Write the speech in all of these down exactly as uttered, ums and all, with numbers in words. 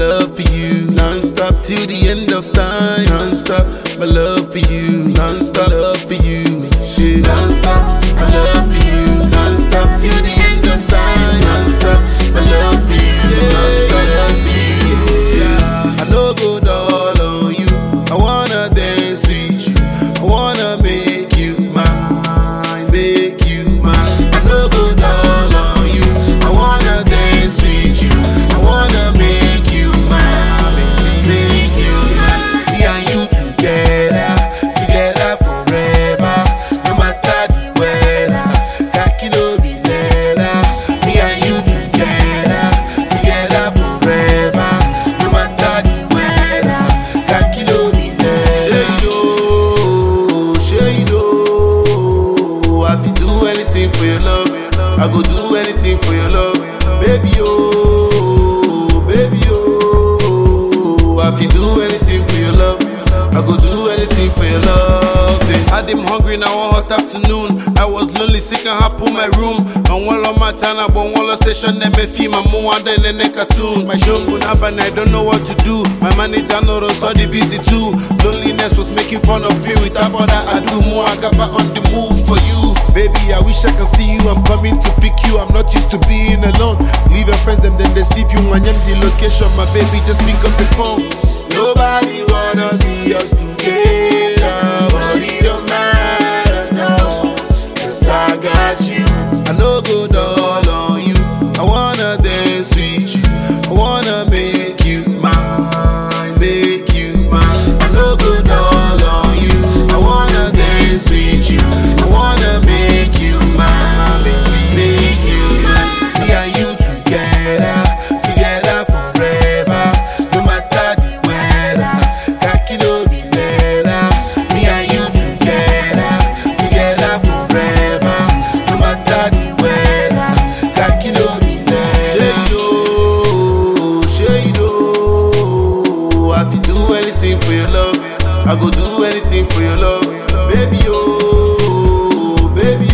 love for you, non-stop till the end of time. Non-stop, my love for you, non-stop love for you, yeah. Non-stop, my love for you, non-stop till the end of time. Non-stop, my love for you, non-stop love for you, yeah. I no go doll on you, I wanna dance with you, I wanna make you mine, make you mine. I no go doll on you, I wanna dance with you, I wanna make you mine, make you mine. Me and you together, together forever, no matter the weather. Kaki no be leather. Me and you together, together forever, no matter the weather. Kaki no be leather. Shay you know, I fi do anything for your love. I go do anything for your love, baby oh, baby oh. I fi do anything for your love. I go do anything for your love. I am hungry now one hot afternoon. I was lonely, sick and happy in my room. And one of my time I bought one station. Then me feel my mom and then a cartoon. My show go up and I don't know what to do. My manager know so they busy too. Loneliness was making fun of me. Without all that I do more. I got back on the move for you. Baby, I wish I can see you. I'm coming to pick you. I'm not used to being alone. Leave your friends, them then deceive you. When I'm the location, my baby, just pick up the phone. Nobody wanna see us together, but it don't matter now, cause I got you. I no go doll on you, I wanna dance with you, I wanna make you mine, make you mine. I no go doll on you, I wanna dance with you, I wanna make you mine, make you mine. Me and you together, together forever, no matter the weather. Kaki no be leather. Me and you together, together forever, no matter the weather. Kaki no be leather. Shay you know, I fi do anything for your love. I go do anything for your love, baby oh, baby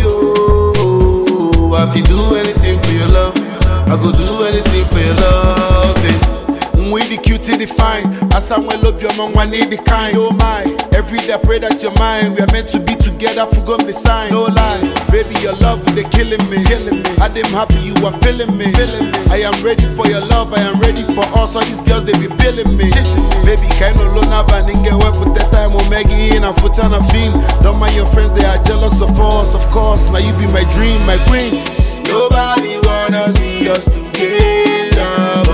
oh. I fi do anything for your love. I go do anything for your love. We the cute and the fine. As someone love your mom, I need the kind. Oh my, every day I pray that you're mine. We are meant to be together, forgot the sign. No lie, baby, your love they killing me, killing me. I am happy you are feeling me, feeling me. I am ready for your love, I am ready for us. All these girls they be billing me, chitting me. Baby, kind of low now, but nigga work with that time. Oh Maggie in a foot on a film. Don't mind your friends, they are jealous of us, of course. Now you be my dream, my queen. Nobody wanna see us together.